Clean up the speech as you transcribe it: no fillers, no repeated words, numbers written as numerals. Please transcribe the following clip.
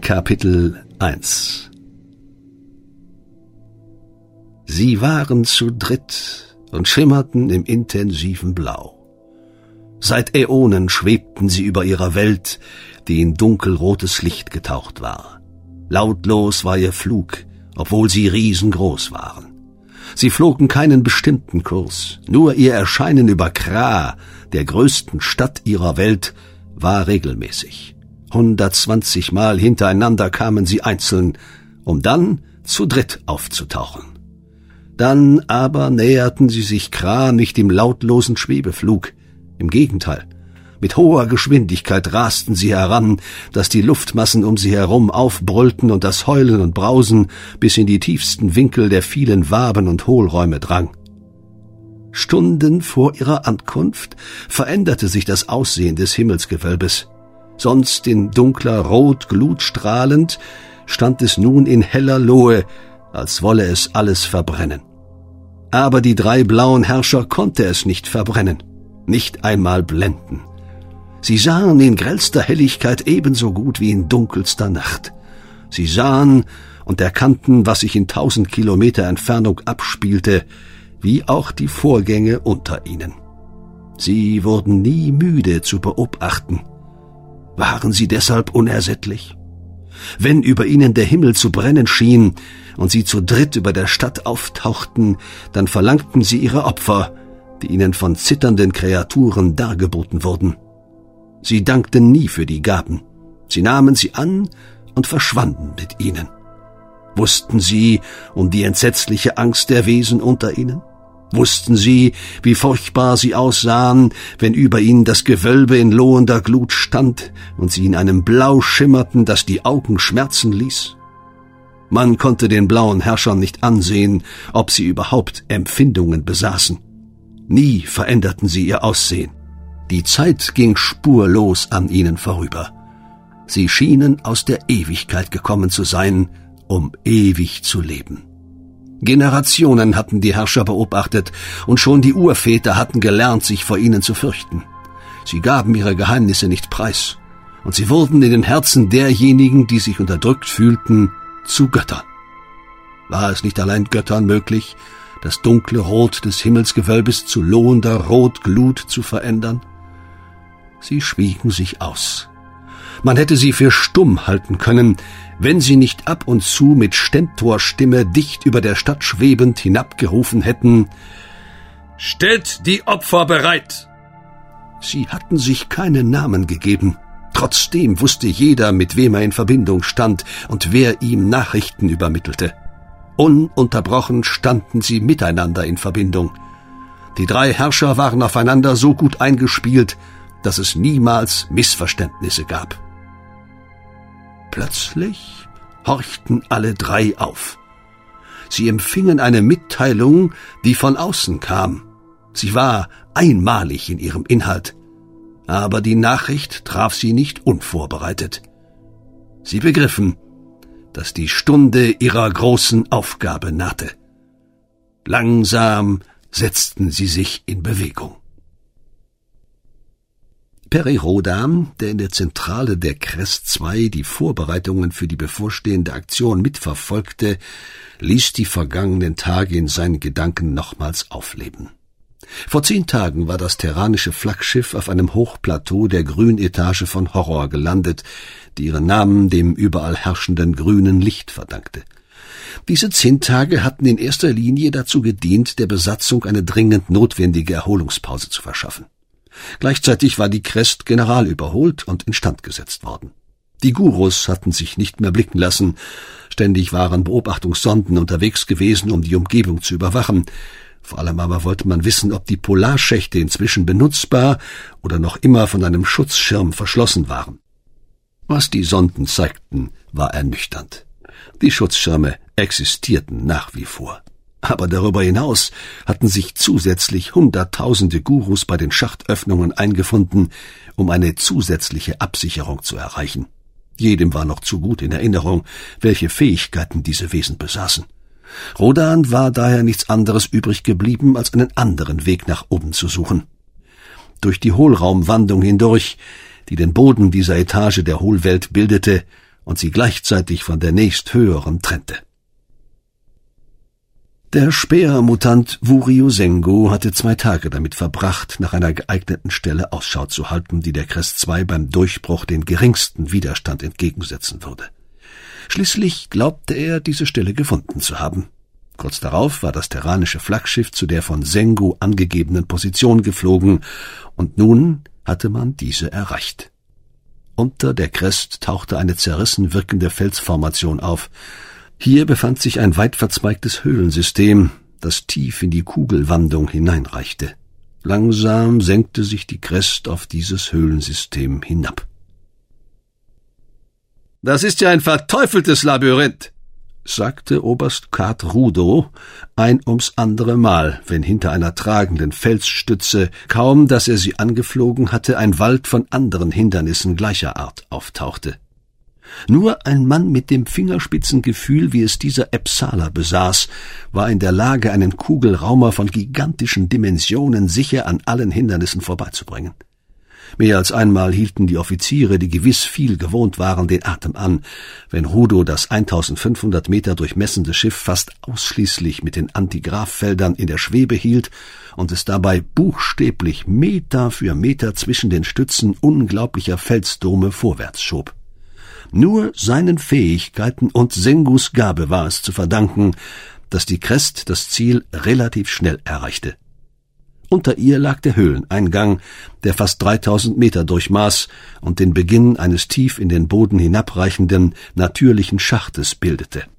Kapitel 1. Sie waren zu dritt und schimmerten im intensiven Blau. Seit Äonen schwebten sie über ihrer Welt, die in dunkelrotes Licht getaucht war. Lautlos war ihr Flug, obwohl sie riesengroß waren. Sie flogen keinen bestimmten Kurs, nur ihr Erscheinen über Kra, der größten Stadt ihrer Welt, war regelmäßig. 120 Mal hintereinander kamen sie einzeln, um dann zu dritt aufzutauchen. Dann aber näherten sie sich Kra nicht im lautlosen Schwebeflug. Im Gegenteil, mit hoher Geschwindigkeit rasten sie heran, dass die Luftmassen um sie herum aufbrüllten und das Heulen und Brausen bis in die tiefsten Winkel der vielen Waben und Hohlräume drang. Stunden vor ihrer Ankunft veränderte sich das Aussehen des Himmelsgewölbes. Sonst in dunkler Rotglut strahlend, stand es nun in heller Lohe, als wolle es alles verbrennen. Aber die 3 blauen Herrscher konnte es nicht verbrennen, nicht einmal blenden. Sie sahen in grellster Helligkeit ebenso gut wie in dunkelster Nacht. Sie sahen und erkannten, was sich in 1000 Kilometer Entfernung abspielte, wie auch die Vorgänge unter ihnen. Sie wurden nie müde zu beobachten. Waren sie deshalb unersättlich? Wenn über ihnen der Himmel zu brennen schien und sie zu dritt über der Stadt auftauchten, dann verlangten sie ihre Opfer, die ihnen von zitternden Kreaturen dargeboten wurden. Sie dankten nie für die Gaben. Sie nahmen sie an und verschwanden mit ihnen. Wussten sie um die entsetzliche Angst der Wesen unter ihnen? Wussten sie, wie furchtbar sie aussahen, wenn über ihnen das Gewölbe in lohender Glut stand und sie in einem Blau schimmerten, das die Augen schmerzen ließ? Man konnte den blauen Herrschern nicht ansehen, ob sie überhaupt Empfindungen besaßen. Nie veränderten sie ihr Aussehen. Die Zeit ging spurlos an ihnen vorüber. Sie schienen aus der Ewigkeit gekommen zu sein, um ewig zu leben. Generationen hatten die Herrscher beobachtet, und schon die Urväter hatten gelernt, sich vor ihnen zu fürchten. Sie gaben ihre Geheimnisse nicht preis, und sie wurden in den Herzen derjenigen, die sich unterdrückt fühlten, zu Göttern. War es nicht allein Göttern möglich, das dunkle Rot des Himmelsgewölbes zu lohender Rotglut zu verändern? Sie schwiegen sich aus. Man hätte sie für stumm halten können, wenn sie nicht ab und zu mit Stentorstimme dicht über der Stadt schwebend hinabgerufen hätten: »Stellt die Opfer bereit!« Sie hatten sich keinen Namen gegeben. Trotzdem wusste jeder, mit wem er in Verbindung stand und wer ihm Nachrichten übermittelte. Ununterbrochen standen sie miteinander in Verbindung. Die 3 Herrscher waren aufeinander so gut eingespielt, dass es niemals Missverständnisse gab. Plötzlich horchten alle 3 auf. Sie empfingen eine Mitteilung, die von außen kam. Sie war einmalig in ihrem Inhalt, aber die Nachricht traf sie nicht unvorbereitet. Sie begriffen, dass die Stunde ihrer großen Aufgabe nahte. Langsam setzten sie sich in Bewegung. Peri-Rodam, der in der Zentrale der Crest II die Vorbereitungen für die bevorstehende Aktion mitverfolgte, ließ die vergangenen Tage in seinen Gedanken nochmals aufleben. Vor 10 Tagen war das terranische Flaggschiff auf einem Hochplateau der Grünetage von Horror gelandet, die ihren Namen dem überall herrschenden grünen Licht verdankte. Diese 10 Tage hatten in erster Linie dazu gedient, der Besatzung eine dringend notwendige Erholungspause zu verschaffen. Gleichzeitig war die Crest generalüberholt und instand gesetzt worden. Die Gurus hatten sich nicht mehr blicken lassen. Ständig waren Beobachtungssonden unterwegs gewesen, um die Umgebung zu überwachen. Vor allem aber wollte man wissen, ob die Polarschächte inzwischen benutzbar oder noch immer von einem Schutzschirm verschlossen waren. Was die Sonden zeigten, war ernüchternd. Die Schutzschirme existierten nach wie vor. Aber darüber hinaus hatten sich zusätzlich Hunderttausende Gurus bei den Schachtöffnungen eingefunden, um eine zusätzliche Absicherung zu erreichen. Jedem war noch zu gut in Erinnerung, welche Fähigkeiten diese Wesen besaßen. Rodan war daher nichts anderes übrig geblieben, als einen anderen Weg nach oben zu suchen. Durch die Hohlraumwandung hindurch, die den Boden dieser Etage der Hohlwelt bildete, und sie gleichzeitig von der nächsthöheren trennte. Der Spähermutant Wuryu Sengu hatte 2 Tage damit verbracht, nach einer geeigneten Stelle Ausschau zu halten, die der Crest II beim Durchbruch den geringsten Widerstand entgegensetzen würde. Schließlich glaubte er, diese Stelle gefunden zu haben. Kurz darauf war das terranische Flaggschiff zu der von Sengu angegebenen Position geflogen, und nun hatte man diese erreicht. Unter der Crest tauchte eine zerrissen wirkende Felsformation auf. Hier befand sich ein weit verzweigtes Höhlensystem, das tief in die Kugelwandung hineinreichte. Langsam senkte sich die Crest auf dieses Höhlensystem hinab. »Das ist ja ein verteufeltes Labyrinth«, sagte Oberst Kat Rudo ein ums andere Mal, wenn hinter einer tragenden Felsstütze, kaum dass er sie angeflogen hatte, ein Wald von anderen Hindernissen gleicher Art auftauchte. Nur ein Mann mit dem Fingerspitzengefühl, wie es dieser Epsala besaß, war in der Lage, einen Kugelraumer von gigantischen Dimensionen sicher an allen Hindernissen vorbeizubringen. Mehr als einmal hielten die Offiziere, die gewiss viel gewohnt waren, den Atem an, wenn Rudo das 1500 Meter durchmessende Schiff fast ausschließlich mit den Antigraffeldern in der Schwebe hielt und es dabei buchstäblich Meter für Meter zwischen den Stützen unglaublicher Felsdome vorwärts schob. Nur seinen Fähigkeiten und Sengus Gabe war es zu verdanken, dass die Crest das Ziel relativ schnell erreichte. Unter ihr lag der Höhleneingang, der fast 3000 Meter durchmaß und den Beginn eines tief in den Boden hinabreichenden, natürlichen Schachtes bildete.